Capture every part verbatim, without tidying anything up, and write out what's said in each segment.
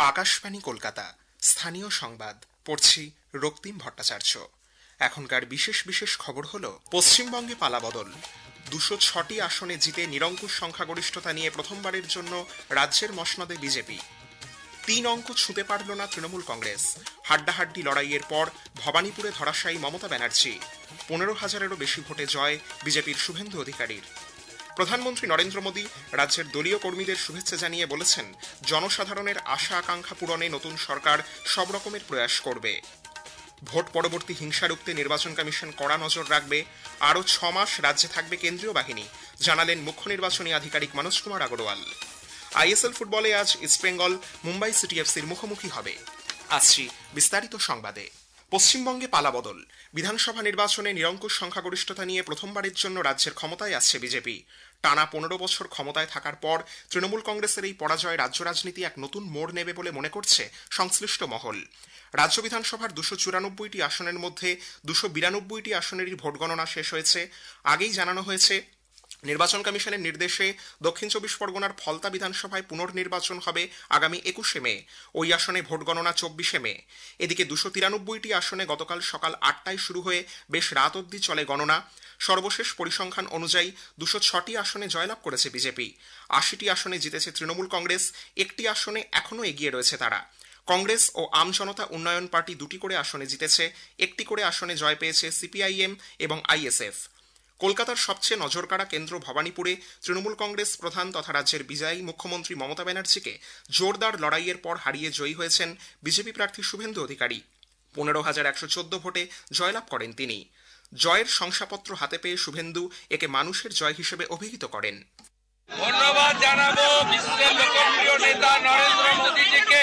আকাশবাণী কলকাতা স্থানীয় সংবাদ পড়ছি রক্তিম ভট্টাচার্য। এখনকার বিশেষ বিশেষ খবর হলো পশ্চিমবঙ্গে পালাবদল, দুশো ছটি আসনে জিতে নিরঙ্কুশ সংখ্যাগরিষ্ঠতা নিয়ে প্রথমবারের জন্য রাজ্যের মসনদে বিজেপি। তিন অঙ্ক ছুঁতে পারল না তৃণমূল কংগ্রেস, হাড্ডাহাড্ডি লড়াইয়ের পর ভবানীপুরে ধরাশায়ী মমতা ব্যানার্জি। পনেরো হাজারেরও বেশি ভোটে জয় বিজেপির শুভেন্দু অধিকারীর। প্রধানমন্ত্রী নরেন্দ্র মোদী রাজ্যের দলীয় কর্মীদের শুভেচ্ছা জানিয়ে বলেছেন, জনসাধারণের আশা আকাঙ্ক্ষা পূরণে নতুন সরকার সব রকমের প্রয়াস করবে। ভোট পরবর্তী হিংসা রুখতে নির্বাচন কমিশন কড়া নজর রাখবে। আরও ছ মাস রাজ্যে থাকবে কেন্দ্রীয় বাহিনী, জানালেন মুখ্য নির্বাচনী আধিকারিক মনোজ কুমার আগরওয়াল। আইএসএল ফুটবলে আজ ইস্টবেঙ্গল মুম্বাই সিটি এফসির মুখোমুখি হবে। আসছি বিস্তারিত সংবাদে। পশ্চিমবঙ্গে পালাবদল, বিধানসভা নির্বাচনে নিরঙ্কুশ সংখ্যাগরিষ্ঠতা নিয়ে প্রথমবারের জন্য রাজ্যের ক্ষমতায় আসছে বিজেপি। টানা পনেরো বছর ক্ষমতায় থাকার পর তৃণমূল কংগ্রেসের এই পরাজয় রাজ্য রাজনীতি এক নতুন মোড় নেবে বলে মনে করছে সংশ্লিষ্ট মহল। রাজ্য বিধানসভার দুশো চুরানব্বইটি আসনের মধ্যে দুশো বিরানব্বইটি আসনেরই ভোট গণনা শেষ হয়েছে। আগেই জানানো হয়েছে, নির্বাচন কমিশনের নির্দেশে দক্ষিণ চব্বিশ পরগনার ফলতা বিধানসভায় পুনর্নির্বাচন হবে আগামী একুশে মে। ওই আসনে ভোট গণনা চব্বিশে মে। এদিকে দুশো তিরানব্বইটি আসনে গতকাল সকাল আটটায় শুরু হয়ে বেশ রাত অবধি চলে গণনা। সর্বশেষ পরিসংখ্যান অনুযায়ী দুশো ছটি আসনে জয়লাভ করেছে বিজেপি। আশিটি আসনে জিতেছে তৃণমূল কংগ্রেস, একটি আসনে এখনও এগিয়ে রয়েছে তারা। কংগ্রেস ও আম জনতা উন্নয়ন পার্টি দুটি করে আসনে জিতেছে, একটি করে আসনে জয় পেয়েছে সিপিআইএম এবং আইএসএফ। কলকাতার সবচেয়ে নজরকাড়া কেন্দ্র ভবানীপুরে তৃণমূল কংগ্রেস প্রধান তথা রাজ্যের বিজয়ী মুখ্যমন্ত্রী মমতা ব্যানার্জিকে জোরদার লড়াইয়ের পর হারিয়ে জয়ী হয়েছেন বিজেপি প্রার্থী শুভেন্দু অধিকারী। পনেরো হাজার একশো চোদ্দ ভোটে জয়লাভ করেন তিনি। জয়ের শংসাপত্র হাতে পেয়ে শুভেন্দু একে মানুষের জয় হিসেবে অভিহিত করেন। ধন্যবাদ জানাবো বিশ্বের লোকপ্রিয় নেতা নরেন্দ্র মোদীজিকে,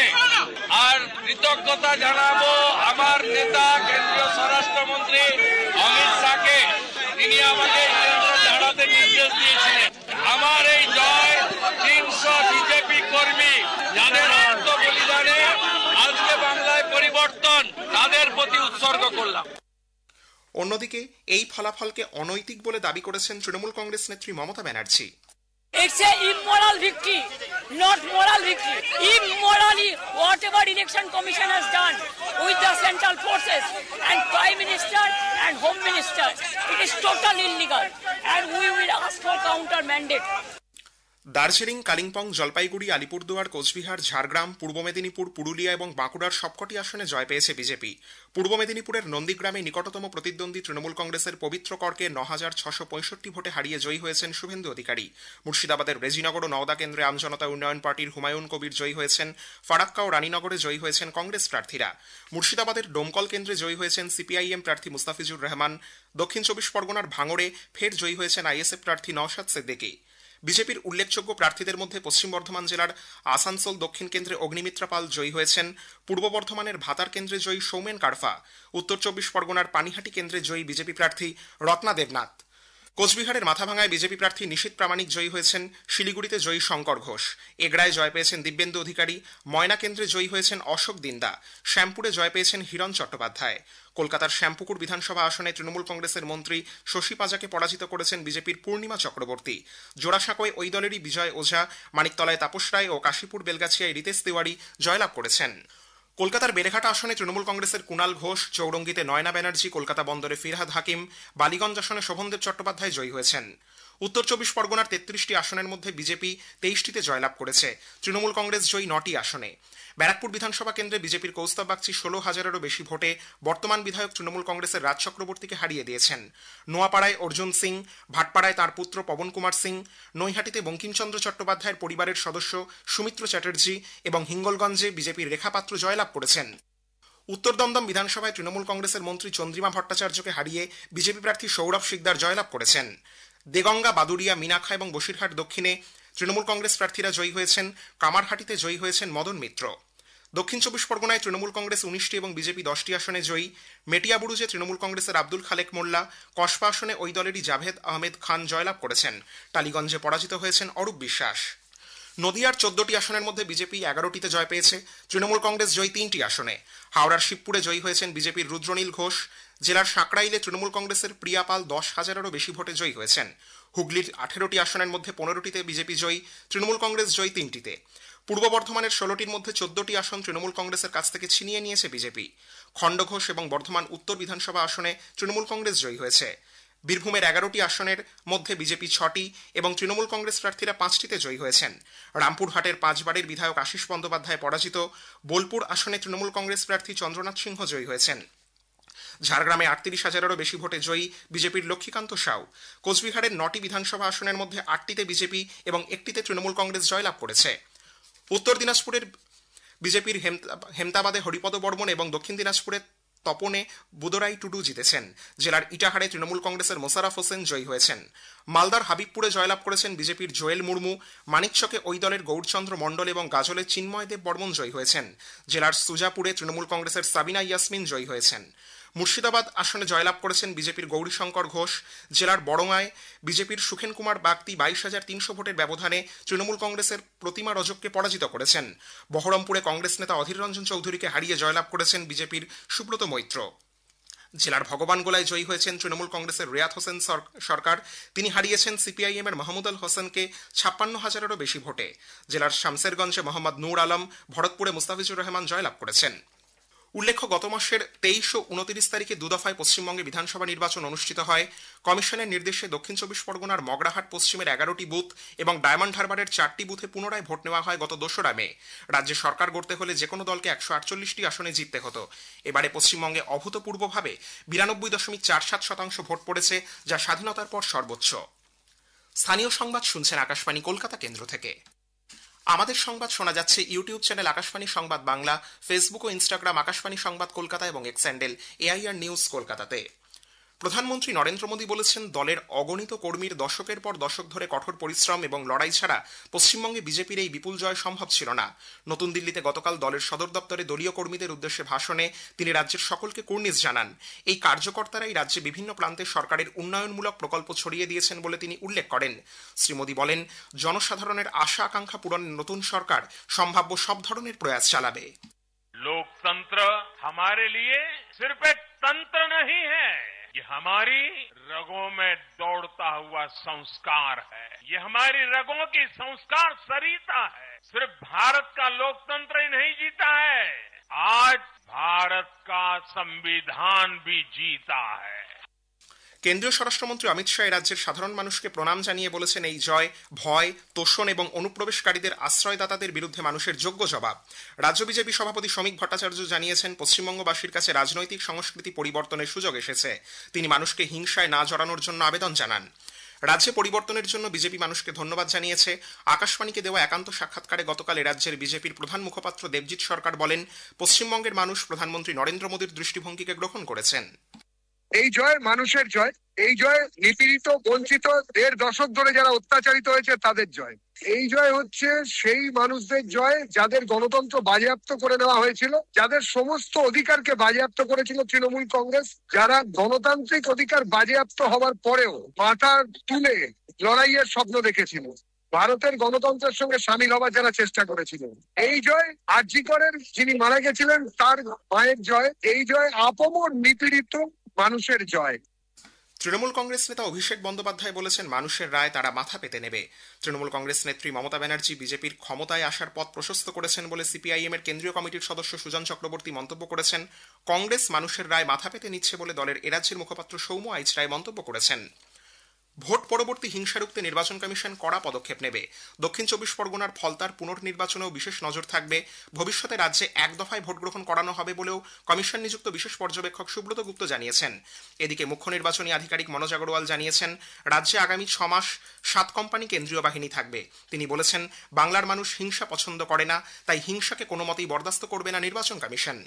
আর কৃতজ্ঞতা জানাবো আমার নেতা কেন্দ্রীয় স্বরাষ্ট্রমন্ত্রী অমিত শাহকে। তিনি আমাকে কেন্দ্র ছাড়াতে নির্দেশ দিয়েছিলেন। আমার এই জয় তিনশো বিজেপি কর্মী যাদের আত্মবলিদানে আজকে বাংলায় পরিবর্তন, তাদের প্রতি উৎসর্গ করলাম। অন্যদিকে এই ফলাফলকে অনৈতিক বলে দাবি করেছেন তৃণমূল কংগ্রেস নেত্রী Mamata Banerjee. It's a immoral victory, not moral victory. Immorally, whatever election commission has done with the central forces and prime minister and home minister, it is totally illegal, and we will ask for counter mandate. Darjeeling, Kalimpong, Jalpaiguri, Alipurduar, Cooch Behar, Jhargram, পূর্ব মেদিনীপুর, পুরুলিয়া এবং বাঁকুড়ার সবকটি আসনে জয় পেয়েছে BJP. পূর্ব মেদিনীপুরের নন্দীগ্রামে নিকটতম প্রতিদ্বন্দ্বী তৃণমূল কংগ্রেসের পবিত্র করকে ন হাজার ছশো পঁয়ষট্টি ভোটে হারিয়ে জয়ী হয়েছেন শুভেন্দু অধিকারী। মুর্শিদাবাদের রেজিনগর ও নওদা কেন্দ্রে আমজনতা উন্নয়ন পার্টির হুমায়ুন কবির জয়ী হয়েছেন। ফারাক্কা ও রানীনগরে জয়ী হয়েছেন কংগ্রেস প্রার্থীরা। মুর্শিদাবাদের ডোমকল কেন্দ্রে জয়ী হয়েছেন সিপিআইএম প্রার্থী মুস্তাফিজুর রহমান। দক্ষিণ চব্বিশ পরগনার ভাঙড়ে ফের জয়ী হয়েছেন আইএসএফ প্রার্থী নওশাদ সিদ্দিকী। বিজেপির উল্লেখযোগ্য প্রার্থীদের মধ্যে পশ্চিম বর্ধমান জেলার আসানসোল দক্ষিণ কেন্দ্রে অগ্নিমিত্রা পাল জয়ী হয়েছেন। পূর্ব বর্ধমানের ভাতার কেন্দ্রে জয়ী সৌমেন কারফা। উত্তর চব্বিশ পরগনার পানিহাটি কেন্দ্রে জয়ী বিজেপি প্রার্থী রত্না দেবনাথ। কোচবিহারের মাথাভাঙায় বিজেপি প্রার্থী নিশীথ প্রামাণিক জয়ী হয়েছেন। শিলিগুড়িতে জয়ী শঙ্কর ঘোষ। এগড়ায় জয় পেয়েছেন দিব্যেন্দু অধিকারী। ময়না কেন্দ্রে জয়ী হয়েছেন অশোক দিন্দা। শ্যামপুরে জয় পেয়েছেন হিরণ চট্টোপাধ্যায়। কলকাতার শ্যামপুকুর বিধানসভা আসনে তৃণমূল কংগ্রেসের মন্ত্রী শশী পাজাকে পরাজিত করেছেন বিজেপির পূর্ণিমা চক্রবর্তী। জোড়াসাঁকোয় ওই দলেরই বিজয় ওঝা, মানিকতলায় তাপস রায় ও কাশীপুর বেলগাছিয়ায় রিতেশ তিওয়ারি জয়লাভ করেছেন। কলকাতার বেলেঘাটা আসনে তৃণমূল কংগ্রেসের কুণাল ঘোষ, চৌরঙ্গিতে নয়না ব্যানার্জি, কলকাতা বন্দরে ফিরহাদ হাকিম, বালিগঞ্জ আসনে শোভনদেব চট্টোপাধ্যায় জয়ী হয়েছেন। উত্তর চব্বিশ পরগনার তেত্রিশটি আসনের মধ্যে বিজেপি তেইশটিতে জয়লাভ করেছে। তৃণমূল কংগ্রেস জয়ী নটি আসনে। ব্যারাকপুর বিধানসভা কেন্দ্রে বিজেপির কৌস্তব বাগচি ষোলো হাজারেরও বেশি ভোটে বর্তমান বিধায়ক তৃণমূল কংগ্রেসের রাজ চক্রবর্তীকে হারিয়ে দিয়েছেন। নোয়াপাড়ায় অর্জুন সিং, ভাটপাড়ায় তার পুত্র পবন কুমার সিং, নৈহাটিতে বঙ্কিমচন্দ্র চট্টোপাধ্যায়ের পরিবারের সদস্য সুমিত্র চ্যাটার্জি এবং হিঙ্গলগঞ্জে বিজেপির রেখা পাত্র জয়লাভ করেছেন। উত্তর দমদম বিধানসভায় তৃণমূল কংগ্রেসের মন্ত্রী চন্দ্রিমা ভট্টাচার্যকে হারিয়ে বিজেপি প্রার্থী সৌরভ শিকদার জয়লাভ করেছেন। দেগঙ্গা, বাদুড়িয়া, মিনাখা এবং বসিরহাট দক্ষিণে তৃণমূল কংগ্রেস প্রার্থীরা জয়ী হয়েছেন। কামারহাটিতে জয়ী হয়েছেন মদন মিত্র। দক্ষিণ চব্বিশ পরগনায় তৃণমূল কংগ্রেস উনিশটি এবং বিজেপি দশটি আসনে জয়ী। মেটিয়াবুরুজে তৃণমূল কংগ্রেসের আব্দুল খালেক মোল্লা। কসবা আসনে ওই দলেরই জাভেদ আহমেদ খান জয়লাভ করেছেন। টালিগঞ্জে পরাজিত হয়েছেন অরূপ বিশ্বাস। নদিয়ার চোদ্দটি আসনের মধ্যে বিজেপি এগারোটিতে জয় পেয়েছে। তৃণমূল কংগ্রেস জয়ী তিনটি আসনে। হাওড়ার শিবপুরে জয়ী হয়েছেন বিজেপির রুদ্রনীল ঘোষ। জেলার সাঁকরাইলে তৃণমূল কংগ্রেসের প্রিয়া পাল দশ হাজারেরও বেশি ভোটে জয়ী হয়েছেন। হুগলির আঠেরোটি আসনের মধ্যে পনেরোটিতে বিজেপি জয়ী, তৃণমূল কংগ্রেস জয়ী তিনটিতে। পূর্ব বর্ধমানের ষোলোটির মধ্যে চোদ্দটি আসন তৃণমূল কংগ্রেসের কাছ থেকে ছিনিয়ে নিয়েছে বিজেপি। খণ্ডঘোষ এবং বর্ধমান উত্তর বিধানসভা আসনে তৃণমূল কংগ্রেস জয়ী হয়েছে। বীরভূমের এগারোটি আসনের মধ্যে বিজেপি ছটি এবং তৃণমূল কংগ্রেস প্রার্থীরা পাঁচটিতে জয়ী হয়েছেন। রামপুরহাটের পাঁচবারের বিধায়ক আশিস বন্দ্যোপাধ্যায় পরাজিত। বোলপুর আসনে তৃণমূল কংগ্রেস প্রার্থী চন্দ্রনাথ সিংহ জয়ী হয়েছেন। ঝাড়গ্রামে আটত্রিশ হাজারেরও বেশি ভোটে জয়ী বিজেপির লক্ষ্মীকান্ত সাউ। কোচবিহারের নটি বিধানসভা আসনের মধ্যে আটটিতে বিজেপি এবং একটিতে তৃণমূল কংগ্রেস জয়লাভ করেছে। উত্তর দিনাজপুরের বিজেপির হেমতাবাদে হরিপদ বর্মন এবং দক্ষিণ দিনাজপুরের তপনে বুদরাই টুডু জিতেছেন। জেলার ইটাহারে তৃণমূল কংগ্রেসের মোশাররফ হোসেন জয়ী হয়েছেন। মালদার হাবিবপুরে জয়লাভ করেছেন বিজেপির জোয়েল মুর্মু। মানিকচকে ওই দলের গৌরচন্দ্র মণ্ডল এবং গাজলে চিন্ময় দেব বর্মন জয়ী হয়েছেন। জেলার সুজাপুরে তৃণমূল কংগ্রেসের সাবিনা ইয়াসমিন জয়ী হয়েছেন। মুর্শিদাবাদ আসনে জয়লাভ করেছেন বিজেপির গৌরীশঙ্কর ঘোষ। জেলার বড়ঙ্গায় বিজেপির সুখেন কুমার বাগতি বাইশ হাজার তিনশো ভোটের ব্যবধানে তৃণমূল কংগ্রেসের প্রতিমা রজককে পরাজিত করেছেন। বহরমপুরে কংগ্রেস নেতা অধীর রঞ্জন চৌধুরীকে হারিয়ে জয়লাভ করেছেন বিজেপির সুব্রত মৈত্র। জেলার ভগবানগোলায় জয়ী হয়েছেন তৃণমূল কংগ্রেসের রিয়াত হোসেন সরকার। তিনি হারিয়েছেন সিপিআইএম এর মাহমুদ আল হোসেনকে ছাপ্পান্ন হাজারেরও বেশি ভোটে। জেলার শামসেরগঞ্জে মোহাম্মদ নূর আলম, ভরতপুরে মুস্তাফিজুর রহমান জয়লাভ করেছেন। উল্লেখ্য, গত মাসের তেইশ ও উনত্রিশ তারিখে দুদফায় পশ্চিমবঙ্গে বিধানসভা নির্বাচন অনুষ্ঠিত হয়। কমিশনের নির্দেশে দক্ষিণ চব্বিশ পরগনার মগরাহাট পশ্চিমের এগারোটি বুথ এবং ডায়মন্ড হারবারের চারটি বুথে পুনরায় ভোট নেওয়া হয় গত দোসরা মে। রাজ্যে সরকার গড়তে হলে যে কোনো দলকে একশো আটচল্লিশটি আসনে জিততে হতো। এবারে পশ্চিমবঙ্গে অভূতপূর্বভাবে বিরানব্বই দশমিক চার সাত শতাংশ ভোট পড়েছে, যা স্বাধীনতার পর সর্বোচ্চ। স্থানীয় সংবাদ শুনছেন আকাশবাণী কলকাতা কেন্দ্র থেকে। আমাদের সংবাদ শোনা যাচ্ছে ইউটিউব চ্যানেল আকাশবাণী সংবাদ বাংলা, ফেসবুক ও ইনস্টাগ্রাম আকাশবাণী সংবাদ কলকাতা এবং এক্স হ্যান্ডেল এআইআর নিউজ কলকাতাতে। প্রধানমন্ত্রী নরেন্দ্র মোদী বলেছেন, দলের অগণিত কর্মীর দশকের পর দশক ধরে কঠোর পরিশ্রম এবং লড়াই ছাড়া পশ্চিমবঙ্গে বিজেপির এই বিপুল জয় সম্ভব ছিল না। নতুন দিল্লিতে গতকাল দলের সদর দপ্তরে দলীয় কর্মীদের উদ্দেশ্যে ভাষণে তিনি রাজ্যের সকলকে কুর্নিশ জানান। এই কার্যকর্তারাই রাজ্যে বিভিন্ন প্রান্তে সরকারের উন্নয়নমূলক প্রকল্প ছড়িয়ে দিয়েছেন বলে তিনি উল্লেখ করেন। শ্রী মোদী বলেন, জনসাধারণের আশা আকাঙ্ক্ষা পূরণে নতুন সরকার সম্ভাব্য সব ধরনের প্রয়াস চালাবে। लोकतंत्र हमारे लिए सिर्फ एक तंत्र नहीं है, ये हमारी रगों में दौड़ता हुआ संस्कार है। ये हमारी रगों की संस्कार सरिता है। सिर्फ भारत का लोकतंत्र ही नहीं जीता है, आज भारत का संविधान भी जीता है। কেন্দ্রীয় স্বরাষ্ট্রমন্ত্রী অমিত শাহ রাজ্যের সাধারণ মানুষকে প্রণাম জানিয়ে বলেছেন, এই জয় ভয়, তোষণ এবং অনুপ্রবেশকারীদের আশ্রয়দাতাদের বিরুদ্ধে মানুষের যোগ্য জবাব। রাজ্য বিজেপি সভাপতি শ্রমিক ভট্টাচার্য জানিয়েছেন, পশ্চিমবঙ্গবাসীর কাছে রাজনৈতিক সংস্কৃতি পরিবর্তনের সুযোগ এসেছে। তিনি মানুষকে হিংসায় না জড়ানোর জন্য আবেদন জানান। রাজ্যে পরিবর্তনের জন্য বিজেপি মানুষকে ধন্যবাদ জানিয়েছে। আকাশবাণীকে দেওয়া একান্ত সাক্ষাৎকারে গতকাল রাজ্যের বিজেপির প্রধান মুখপাত্র দেবজিৎ সরকার বলেন, পশ্চিমবঙ্গের মানুষ প্রধানমন্ত্রী নরেন্দ্র মোদীর দৃষ্টিভঙ্গিকে গ্রহণ করেছেন। এই জয় মানুষের জয়, এই জয় নিপীড়িত বঞ্চিত দেড় দশক ধরে যারা অত্যাচারিত হয়েছে তাদের জয়। এই জয় হচ্ছে সেই মানুষদের জয় যাদের গণতন্ত্র বাজেয়াপ্ত করে নেওয়া হয়েছিল, যাদের সমস্ত অধিকারকে বাজেয়াপ্ত করেছিল তৃণমূল কংগ্রেস, যারা গণতান্ত্রিক অধিকার বাজেয়াপ্ত হওয়ার পরেও মাথা তুলে লড়াইয়ের স্বপ্ন দেখেছিল, ভারতের গণতন্ত্রের সঙ্গে সামিল হওয়ার যারা চেষ্টা করেছিলেন। এই জয় আর জি করের যিনি মারা গেছিলেন তার মায়ের জয়। এই জয় আপমর নিপীড়িত মানুষের জয়। তৃণমূল কংগ্রেস নেতা অভিষেক বন্দ্যোপাধ্যায় বলেছেন, মানুষের রায় তারা মাথা পেতে নেবে। তৃণমূল কংগ্রেস নেত্রী মমতা ব্যানার্জি বিজেপির ক্ষমতায় আসার পথ প্রশস্ত করেছেন বলে সিপিআইএম এর কেন্দ্রীয় কমিটির সদস্য সুজন চক্রবর্তী মন্তব্য করেছেন। কংগ্রেস মানুষের রায় মাথা পেতে নিচ্ছে বলে দলের এরাজ্যের মুখপাত্র সৌম্য আইচ রায় মন্তব্য করেছেন। ভোট পরবর্তী হিংসা রুখতে নির্বাচন কমিশন কড়া পদক্ষেপ নেবে। দক্ষিণ চব্বিশ পরগনার ফলতার পুনর্নির্বাচনেও বিশেষ নজর থাকবে। ভবিষ্যতে রাজ্যে এক দফায় ভোট গ্রহণ করানো হবে বলেও কমিশন নিযুক্ত বিশেষ পর্যবেক্ষক সুব্রত গুপ্ত জানিয়েছেন। এদিকে মুখ্য নির্বাচনী আধিকারিক মনোজ আগরওয়াল জানিয়েছেন, রাজ্যে আগামী ছ মাস সাত কোম্পানি কেন্দ্রীয় বাহিনী থাকবে। তিনি বলেছেন, বাংলার মানুষ হিংসা পছন্দ করে না, তাই হিংসাকে কোনো মতেই বরদাস্ত করবে না নির্বাচন কমিশন।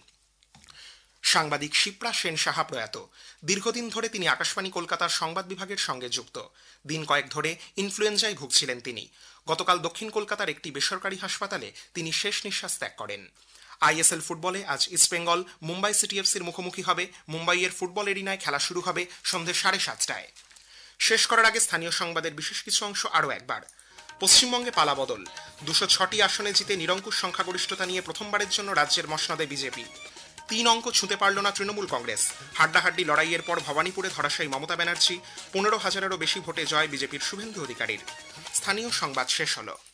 সাংবাদিক শিপ্রা সেন সাহা প্রয়াত। দীর্ঘদিন ধরে তিনি আকাশবাণী কলকাতার সংবাদ বিভাগের সঙ্গে যুক্ত। দিন কয়েক ধরে ইনফ্লুয়েঞ্জায় ভুগছিলেন তিনি। গতকাল দক্ষিণ কলকাতার একটি বেসরকারি হাসপাতালে তিনি শেষ নিঃশ্বাস ত্যাগ করেন। আইএসএল ফুটবলে আজ ইস্টবেঙ্গল মুম্বাই সিটি এফসির মুখোমুখি হবে। মুম্বাইয়ের ফুটবল এরিনায় খেলা শুরু হবে সন্ধে সাড়ে সাতটায়। শেষ করার আগে স্থানীয় সংবাদের বিশেষ কিছু অংশ আরও একবার। পশ্চিমবঙ্গে পালাবদল। দুশো ছটি আসনে জিতে নিরঙ্কুশ সংখ্যাগরিষ্ঠতা নিয়ে প্রথমবারের জন্য রাজ্যের মসনদে বিজেপি। তিন অঙ্ক ছুঁতে পারল না তৃণমূল কংগ্রেস। হাড্ডাহাড্ডি লড়াইয়ের পর ভবানীপুরে ধরাশায়ী মমতা ব্যানার্জি। পনেরো হাজারেরও বেশি ভোটে জয় বিজেপির শুভেন্দু অধিকারীর। স্থানীয় সংবাদ শেষ হল।